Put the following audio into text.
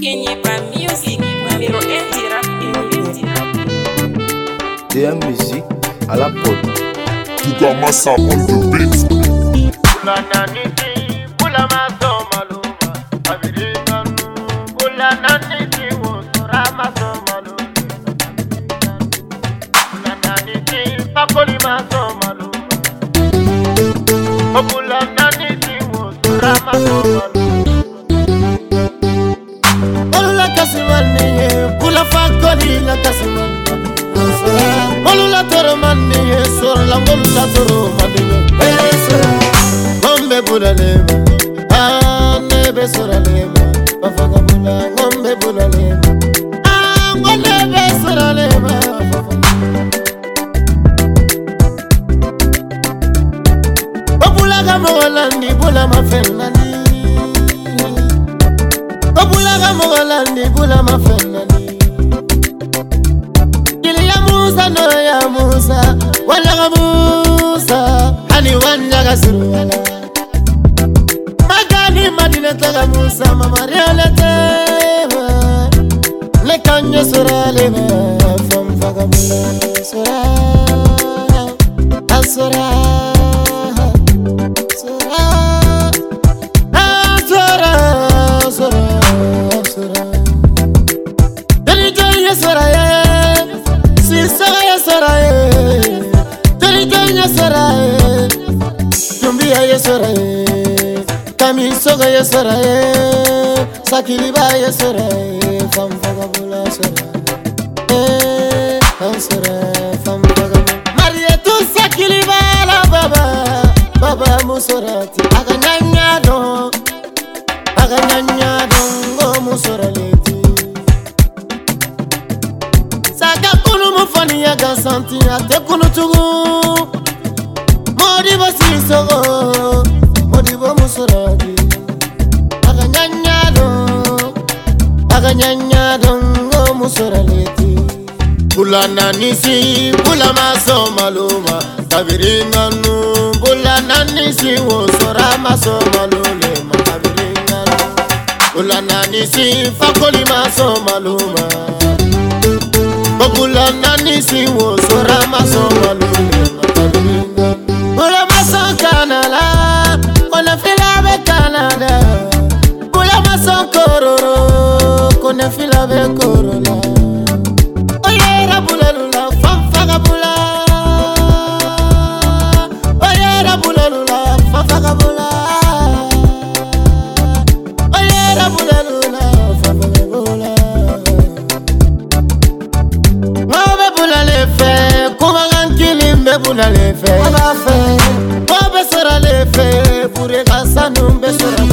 Music, numéro 1 du rap. DM Musique à la prod. Tu commences à prendre le beat. Sakiliba yesore, fam vagabula sore, fam vagabula. Marietu sakiliba la baba musorati. Aganyanya don, go musoraleti. Saka kunu mufani ya gasanti ate kunu tugu. Modibo sisogo, modibo musorati. Aganyanya dongo musoraleti. Bulana nisi, bulama so maluma. Tabiringanu, bulana nisi wosora maso malule matabiringanu. Bulana nisi fakoli maso maluma. Bulana nisi wosora maso malule matabiringanu. Bulama so kanala, kona fila be Canada. Bulama so kororo, kona fila be Corolla. Oyera bulalula, fanfaga bula. Oyera bulalula, fanfaga bula. Oyera bulalula, fanfaga bula. Mobe bulale fe, kumankili mbe bulale fe. Mobe sora le fe, pure kasanu mbe sora.